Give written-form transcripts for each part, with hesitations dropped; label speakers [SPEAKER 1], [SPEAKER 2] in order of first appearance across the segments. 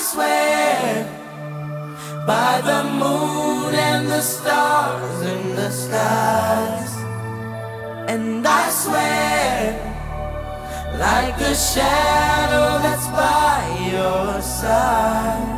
[SPEAKER 1] swear by the moon and the stars in the skies. And I swear, like a shadow that's by your side.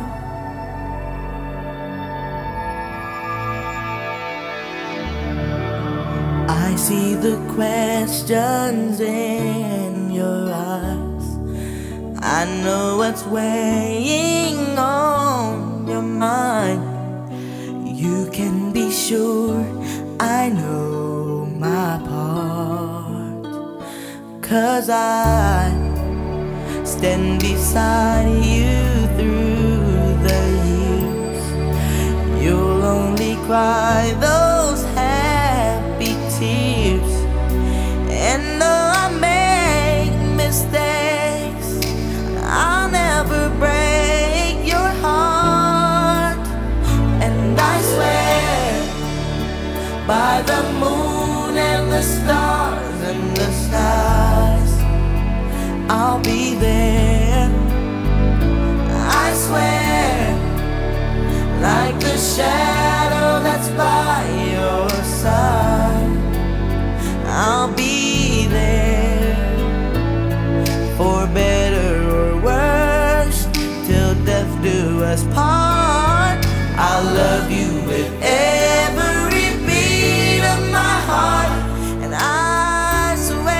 [SPEAKER 1] I see the questions in your eyes. I know what's weighing on your mind. You can be sure I know my part, 'cause I stand beside you through the years. You'll only cry those happy tears. And though I make mistakes, I'll never break your heart. And I swear by the moon and the stars and the skies, I'll be there. I swear, like the shadow that's by your side, I'll be there. For better or worse, till death do us part. I'll love you with every beat of my heart. And I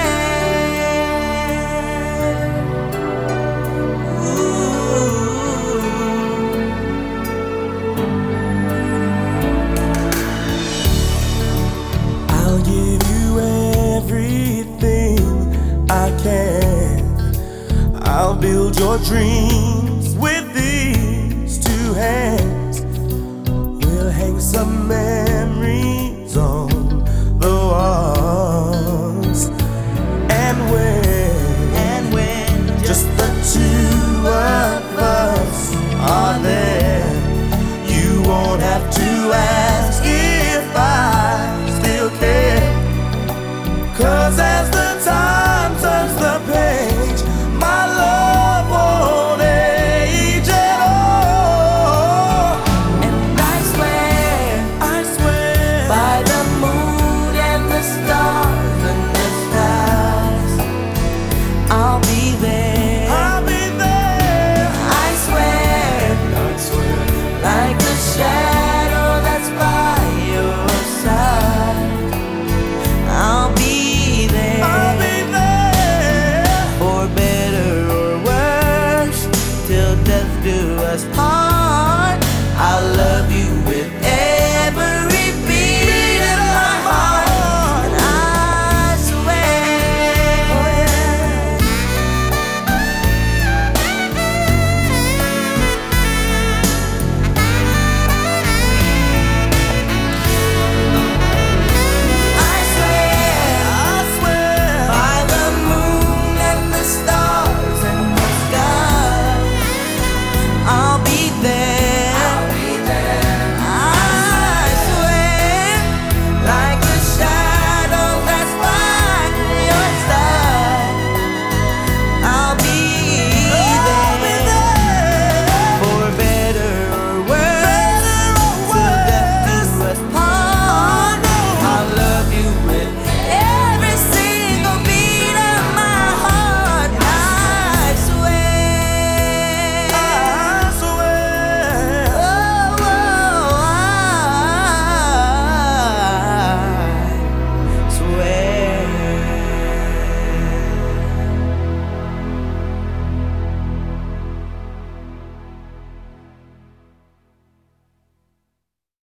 [SPEAKER 1] swear, ooh,
[SPEAKER 2] I'll give you everything I can. I'll build your dreams with these two hands. We'll hang some memories